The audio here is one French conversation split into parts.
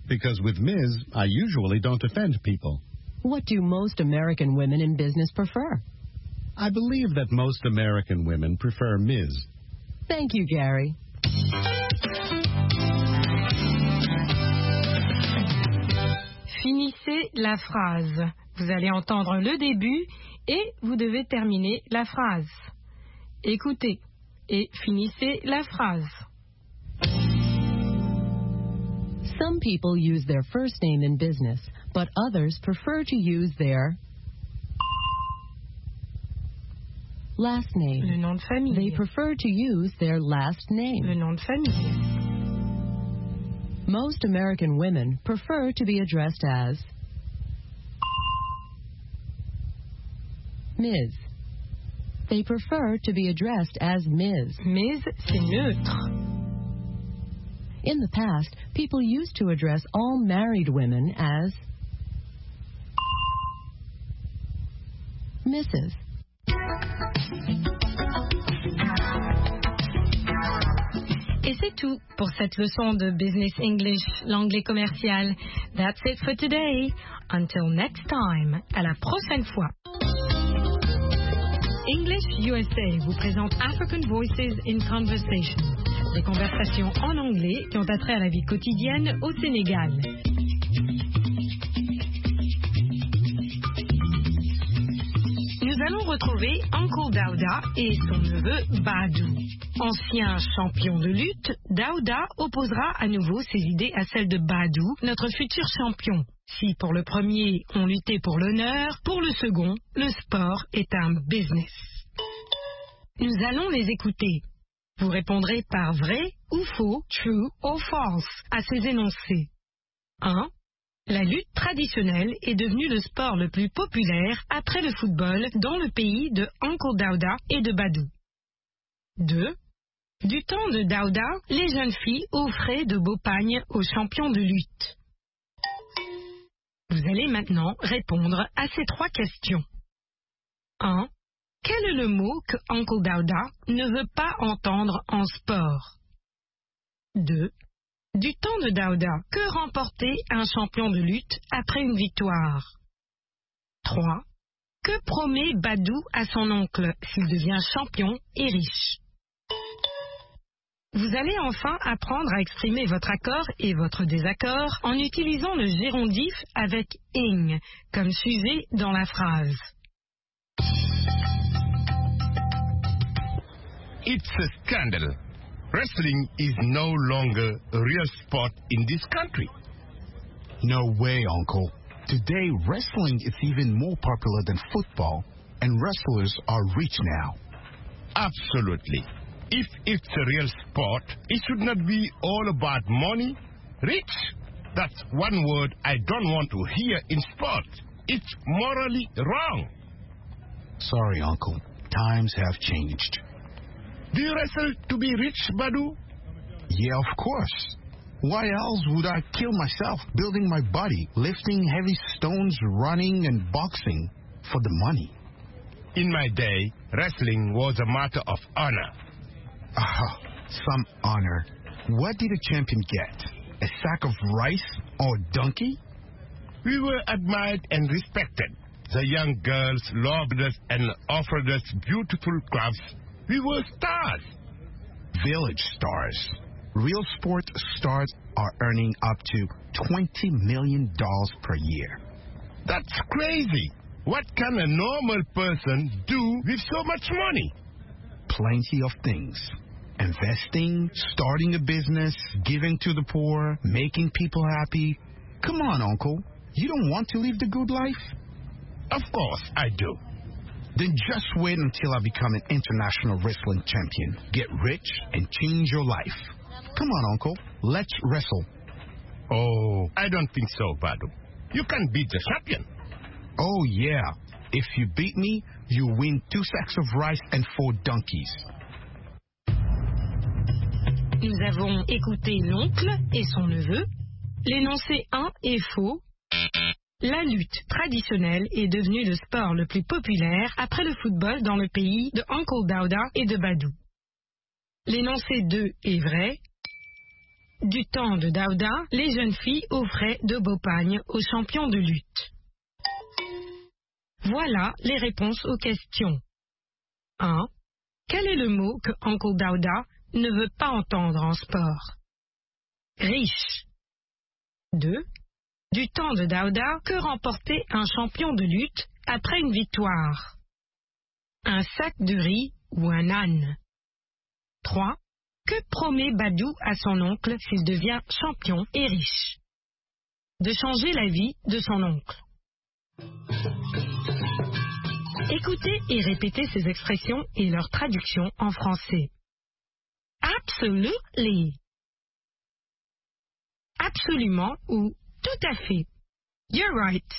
because with Ms., I usually don't offend people. What do most American women in business prefer? I believe that most American women prefer Ms. Thank you, Gary. Finissez la phrase. Vous allez entendre le début et vous devez terminer la phrase. Écoutez et finissez la phrase. Some people use their first name in business, but others prefer to use their last name. Le nom de famille. They prefer to use their last name. Le nom de famille. Most American women prefer to be addressed as Ms. They prefer to be addressed as Ms. Ms, c'est neutre. In the past, people used to address all married women as Mrs. Et c'est tout pour cette leçon de Business English, l'anglais commercial. That's it for today. Until next time. À la prochaine fois. English USA vous présente African Voices in Conversation. Des conversations en anglais qui ont attrait à la vie quotidienne au Sénégal. Nous allons retrouver Uncle Daouda et son neveu Badou. Ancien champion de lutte, Daouda opposera à nouveau ses idées à celles de Badou, notre futur champion. Si pour le premier, on luttait pour l'honneur, pour le second, le sport est un business. Nous allons les écouter. Vous répondrez par vrai ou faux, true or false, à ces énoncés. 1. La lutte traditionnelle est devenue le sport le plus populaire après le football dans le pays de Uncle Daouda et de Badou. 2. Du temps de Daouda, les jeunes filles offraient de beaux pagnes aux champions de lutte. Vous allez maintenant répondre à ces 3 questions. 1. Quel est le mot que Uncle Daouda ne veut pas entendre en sport? 2. Du temps de Daouda, que remportait un champion de lutte après une victoire? 3. Que promet Badou à son oncle s'il devient champion et riche? Vous allez enfin apprendre à exprimer votre accord et votre désaccord en utilisant le gérondif avec ing comme sujet dans la phrase. It's a scandal. Wrestling is no longer a real sport in this country. No way, Uncle. Today, wrestling is even more popular than football, and wrestlers are rich now. Absolutely. If it's a real sport, it should not be all about money. Rich, that's one word I don't want to hear in sport. It's morally wrong. Sorry, Uncle. Times have changed. Do you wrestle to be rich, Badou? Yeah, of course. Why else would I kill myself building my body, lifting heavy stones, running and boxing for the money? In my day, wrestling was a matter of honor. Some honor. What did a champion get? A sack of rice or a donkey? We were admired and respected. The young girls loved us and offered us beautiful gloves. We were stars. Village stars. Real sport stars are earning up to $20 million per year. That's crazy. What can a normal person do with so much money? Plenty of things. Investing, starting a business, giving to the poor, making people happy. Come on, Uncle. You don't want to live the good life? Of course I do. Then just wait until I become an international wrestling champion. Get rich and change your life. Come on, Uncle. Let's wrestle. Oh, I don't think so, Badou. You can beat the champion. Oh, yeah. If you beat me, you win 2 sacks of rice and 4 donkeys. Nous avons écouté l'oncle et son neveu. L'énoncé 1 est faux. La lutte traditionnelle est devenue le sport le plus populaire après le football dans le pays de Uncle Daouda et de Badou. L'énoncé 2 est vrai. du temps de Daouda, les jeunes filles offraient de beaux pagnes aux champions de lutte. Voilà les réponses aux questions. 1. Quel est le mot que Uncle Daouda ne veut pas entendre en sport? Riche. 2. Du temps de Daouda, que remportait un champion de lutte après une victoire? Un sac de riz ou un âne? 3. Que promet Badou à son oncle s'il devient champion et riche? De changer la vie de son oncle. Écoutez et répétez ces expressions et leur traduction en français. Absolutely. Absolument ou tout à fait. You're right.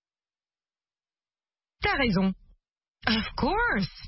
T'as raison. Of course.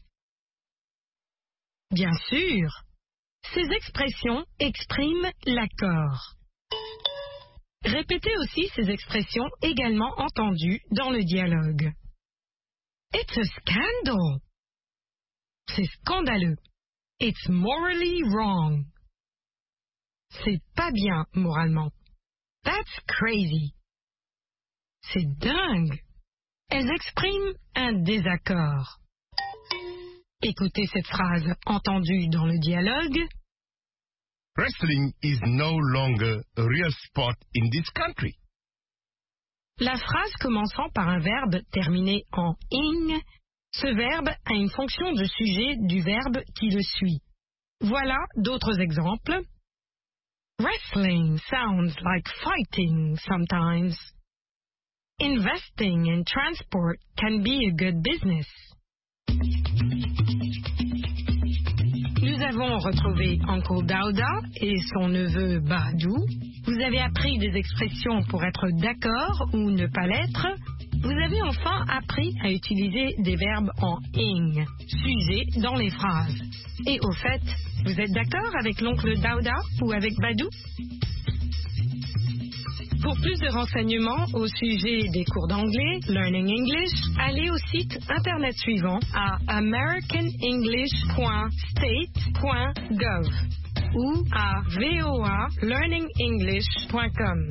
Bien sûr. Ces expressions expriment l'accord. Répétez aussi ces expressions également entendues dans le dialogue. It's a scandal. C'est scandaleux. It's morally wrong. C'est pas bien moralement. That's crazy. C'est dingue. Elles expriment un désaccord. Écoutez cette phrase entendue dans le dialogue. Wrestling is no longer a real sport in this country. La phrase commençant par un verbe terminé en ing, ce verbe a une fonction de sujet du verbe qui le suit. Voilà d'autres exemples. Wrestling sounds like fighting sometimes. Investing in transport can be a good business. Nous avons retrouvé Uncle Daouda et son neveu Badou. Vous avez appris des expressions pour être d'accord ou ne pas l'être. Vous avez enfin appris à utiliser des verbes en ing, sujet dans les phrases. Et au fait, vous êtes d'accord avec l'oncle Daouda ou avec Badou? Pour plus de renseignements au sujet des cours d'anglais, Learning English, allez au site internet suivant à americanenglish.state.gov ou à voalearningenglish.com.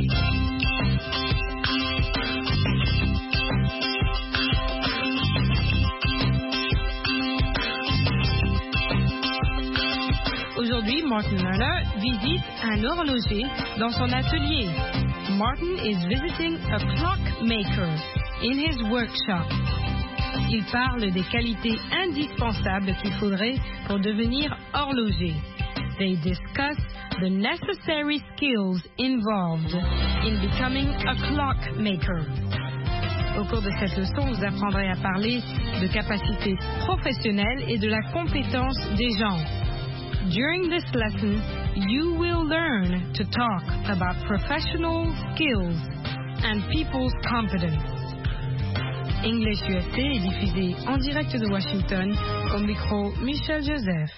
Aujourd'hui, Martin Lerner visite un horloger dans son atelier. Martin is visiting a clockmaker in his workshop. Il parle des qualités indispensables qu'il faudrait pour devenir horloger. They discuss the necessary skills involved in becoming a clockmaker. Au cours de cette leçon, vous apprendrez à parler de capacités professionnelles et de la compétence des gens. During this lesson, you will learn to talk about professional skills and people's competence. English USA est diffusé en direct de Washington au micro Michel Joseph.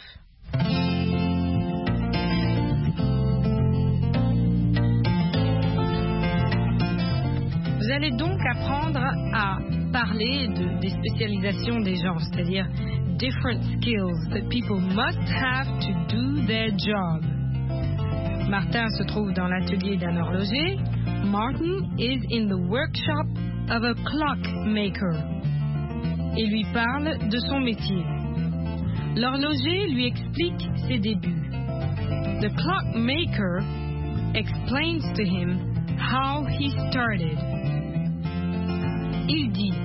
Vous allez donc apprendre à parler des spécialisations des gens, c'est-à-dire different skills that people must have to do their job. Martin se trouve dans l'atelier d'un horloger. Martin is in the workshop of a clockmaker. Et lui parle de son métier. L'horloger lui explique ses débuts. The clockmaker explains to him how he started. Il dit: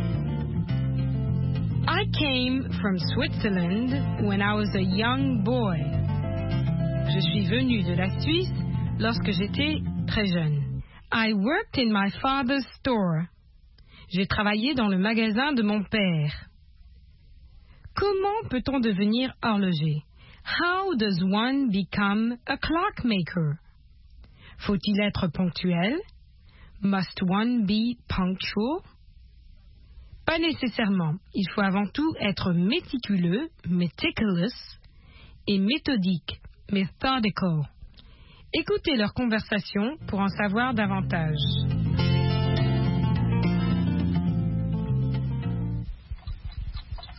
I came from Switzerland when I was a young boy. Je suis venu de la Suisse lorsque j'étais très jeune. I worked in my father's store. J'ai travaillé dans le magasin de mon père. Comment peut-on devenir horloger? How does one become a clockmaker? Faut-il être ponctuel? Must one be punctual? Pas nécessairement. Il faut avant tout être méticuleux, meticulous, et méthodique, methodical. Écoutez leur conversation pour en savoir davantage.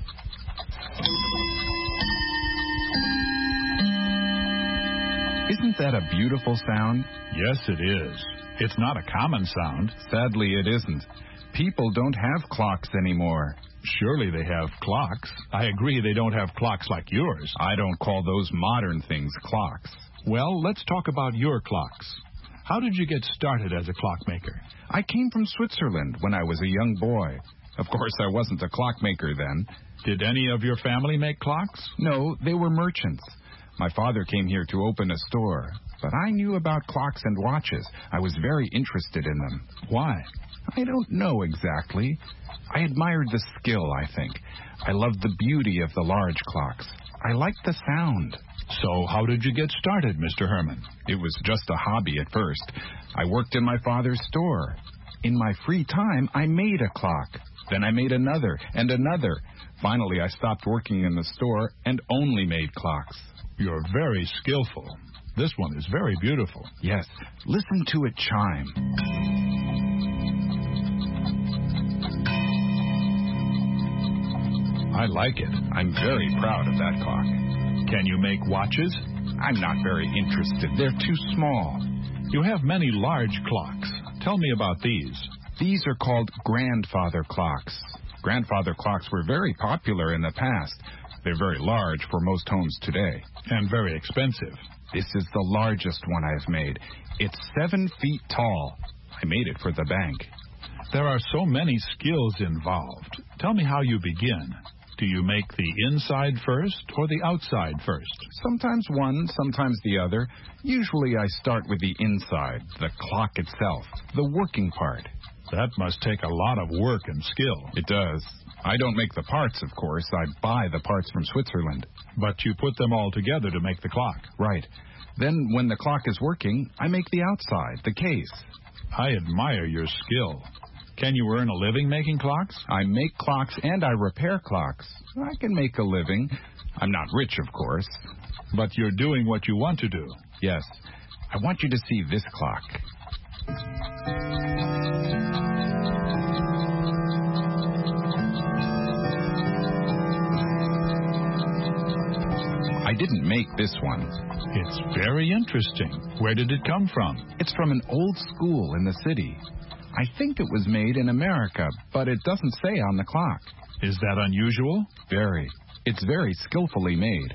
Isn't that a beautiful sound? Yes, it is. It's not a common sound. Sadly, it isn't. People don't have clocks anymore. Surely they have clocks. I agree they don't have clocks like yours. I don't call those modern things clocks. Well, let's talk about your clocks. How did you get started as a clockmaker? I came from Switzerland when I was a young boy. Of course, I wasn't a clockmaker then. Did any of your family make clocks? No, they were merchants. My father came here to open a store, but I knew about clocks and watches. I was very interested in them. Why? I don't know exactly. I admired the skill, I think. I loved the beauty of the large clocks. I liked the sound. So how did you get started, Mr. Herman? It was just a hobby at first. I worked in my father's store. In my free time, I made a clock. Then I made another and another. Finally, I stopped working in the store and only made clocks. You're very skillful. This one is very beautiful. Yes. Listen to it chime. I like it. I'm very proud of that clock. Can you make watches? I'm not very interested. They're too small. You have many large clocks. Tell me about these. These are called grandfather clocks. Grandfather clocks were very popular in the past. They're very large for most homes today. And very expensive. This is the largest one I've made. It's 7 feet tall. I made it for the bank. There are so many skills involved. Tell me how you begin. Do you make the inside first or the outside first? Sometimes one, sometimes the other. Usually I start with the inside, the clock itself, the working part. That must take a lot of work and skill. It does. I don't make the parts, of course. I buy the parts from Switzerland. But you put them all together to make the clock. Right. Then when the clock is working, I make the outside, the case. I admire your skill. Can you earn a living making clocks? I make clocks and I repair clocks. I can make a living. I'm not rich, of course. But you're doing what you want to do. Yes. I want you to see this clock. I didn't make this one. It's very interesting. Where did it come from? It's from an old school in the city. I think it was made in America, but it doesn't say on the clock. Is that unusual? Very. It's very skillfully made.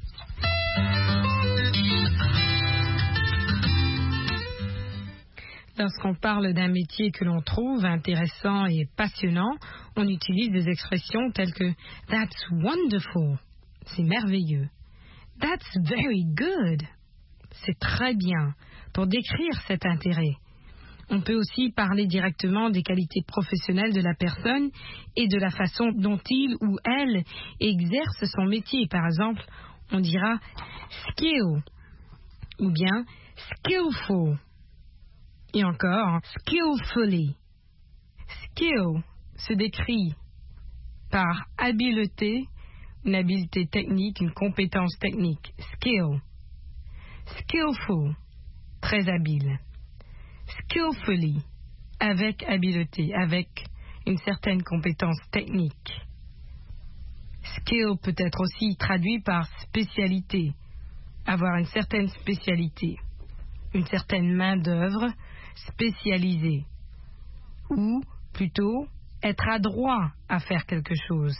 Lorsqu'on parle d'un métier que l'on trouve intéressant et passionnant, on utilise des expressions telles que « That's wonderful », c'est merveilleux. « That's very good », c'est très bien, pour décrire cet intérêt. On peut aussi parler directement des qualités professionnelles de la personne et de la façon dont il ou elle exerce son métier. Par exemple, on dira skill ou bien skillful et encore skillfully. Skill se décrit par habileté, une habileté technique, une compétence technique. Skill. Skillful, très habile. Skillfully, avec habileté, avec une certaine compétence technique. Skill peut être aussi traduit par spécialité, avoir une certaine spécialité, une certaine main-d'œuvre spécialisée, ou plutôt être adroit à faire quelque chose.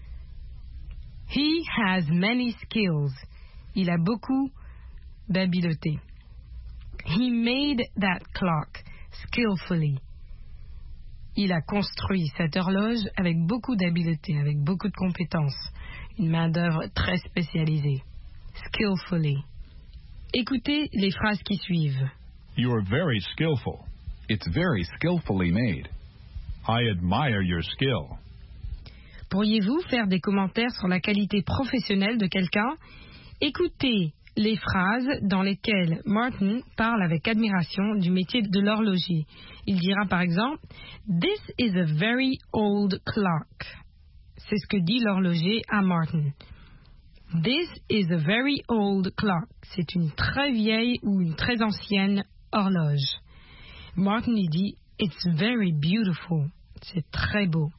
He has many skills. Il a beaucoup d'habileté. He made that clock skillfully. Il a construit cette horloge avec beaucoup d'habileté, avec beaucoup de compétences, une main-d'œuvre très spécialisée. Skillfully. Écoutez les phrases qui suivent. You are very skillful. It's very skillfully made. I admire your skill. Pourriez-vous faire des commentaires sur la qualité professionnelle de quelqu'un? Écoutez les phrases dans lesquelles Martin parle avec admiration du métier de l'horloger. Il dira par exemple « This is a very old clock ». C'est ce que dit l'horloger à Martin. « This is a very old clock ». C'est une très vieille ou une très ancienne horloge. Martin lui dit « It's very beautiful ». C'est très beau.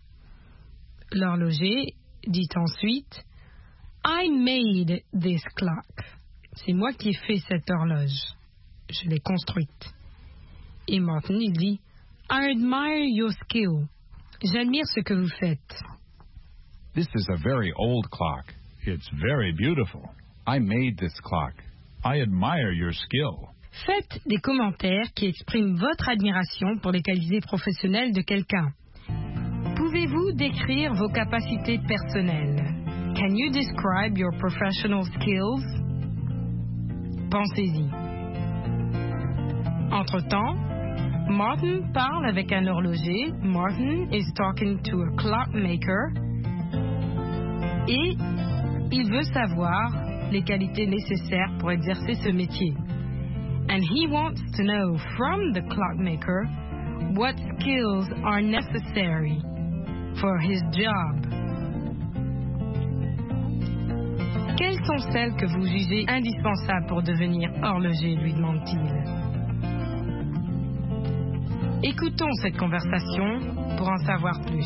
L'horloger dit ensuite « I made this clock ». c'est moi qui ai fait cette horloge. Je l'ai construite. Et Martin, il dit, I admire your skill. J'admire ce que vous faites. This is a very old clock. It's very beautiful. I made this clock. I admire your skill. Faites des commentaires qui expriment votre admiration pour les qualités professionnelles de quelqu'un. Pouvez-vous décrire vos capacités personnelles? Can you describe your professional skills? Pensez-y. Entre-temps, Martin parle avec un horloger. Martin is talking to a clockmaker. Et il veut savoir les qualités nécessaires pour exercer ce métier. And he wants to know from the clockmaker what skills are necessary for his job. Quelles sont celles que vous jugez indispensables pour devenir horloger, lui demande-t-il. Écoutons cette conversation pour en savoir plus.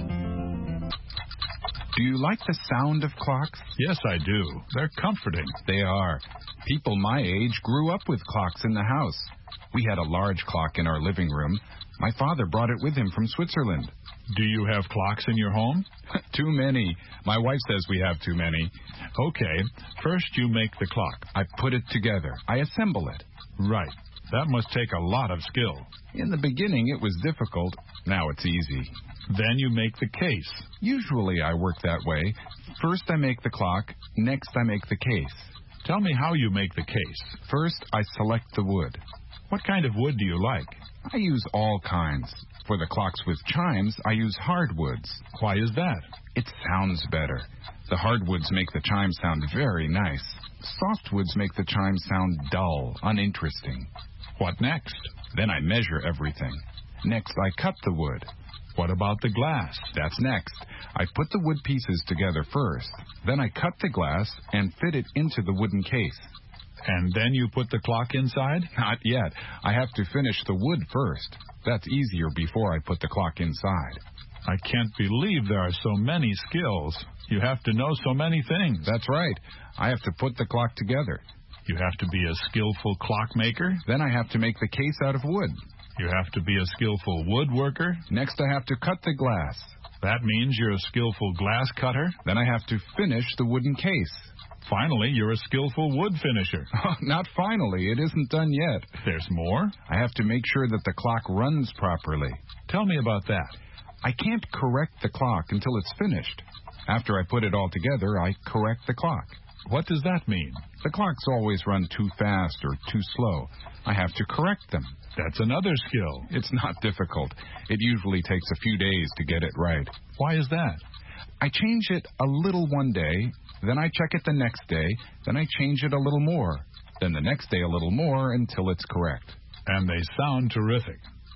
Do you like the sound of clocks? Yes, I do. They're comforting. They are. People my age grew up with clocks in the house. We had a large clock in our living room. My father brought it with him from Switzerland. Do you have clocks in your home? Too many. My wife says we have too many. Okay. First, you make the clock. I put it together. I assemble it. Right. That must take a lot of skill. In the beginning, it was difficult. Now it's easy. Then you make the case. Usually I work that way. First I make the clock. Next I make the case. Tell me how you make the case. First I select the wood. What kind of wood do you like? I use all kinds. For the clocks with chimes, I use hardwoods. Why is that? It sounds better. The hardwoods make the chime sound very nice. Softwoods make the chime sound dull, uninteresting. What next? Then I measure everything. Next I cut the wood. What about the glass? That's next. I put the wood pieces together first. Then I cut the glass and fit it into the wooden case. And then you put the clock inside? Not yet. I have to finish the wood first. That's easier before I put the clock inside. I can't believe there are so many skills. You have to know so many things. That's right. I have to put the clock together. You have to be a skillful clockmaker. Then I have to make the case out of wood. You have to be a skillful woodworker. Next I have to cut the glass. That means you're a skillful glass cutter. Then I have to finish the wooden case. Finally, you're a skillful wood finisher. Not finally. It isn't done yet. There's more? I have to make sure that the clock runs properly. Tell me about that. I can't correct the clock until it's finished. After I put it all together, I correct the clock. What does that mean? The clocks always run too fast or too slow. I have to correct them. That's another skill. It's not difficult. It usually takes a few days to get it right. Why is that? I change it a little one day, then I check it the next day, then I change it a little more, then the next day a little more until it's correct. And they sound terrific.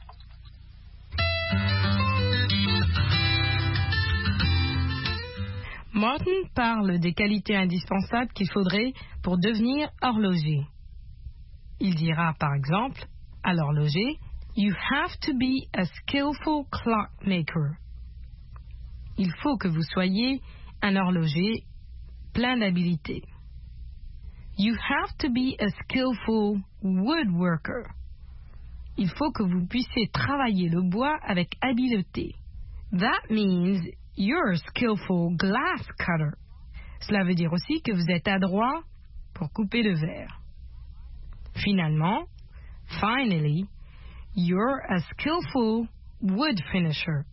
Martin parle des qualités indispensables qu'il faudrait pour devenir horloger. Il dira par exemple à l'horloger, You have to be a skillful clockmaker. Il faut que vous soyez un horloger plein d'habileté. You have to be a skillful woodworker. Il faut que vous puissiez travailler le bois avec habileté. That means you're a skillful glass cutter. Cela veut dire aussi que vous êtes adroit pour couper le verre. Finalement, finally, you're a skillful wood finisher.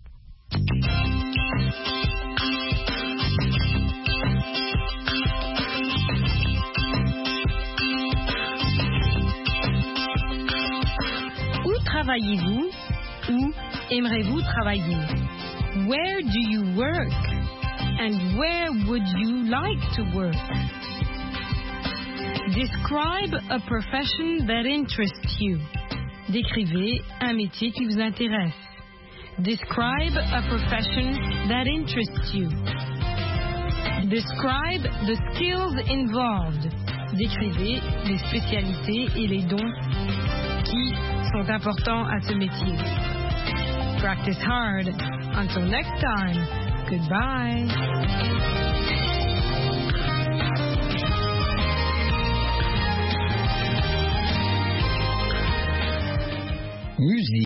Où travaillez-vous? Où aimerez-vous travailler? Where do you work? And where would you like to work? Describe a profession that interests you. Décrivez un métier qui vous intéresse. Describe a profession that interests you. Describe the skills involved. Décrivez les spécialités et les dons qui sont importants à ce métier. Practice hard. Until next time, goodbye. musique.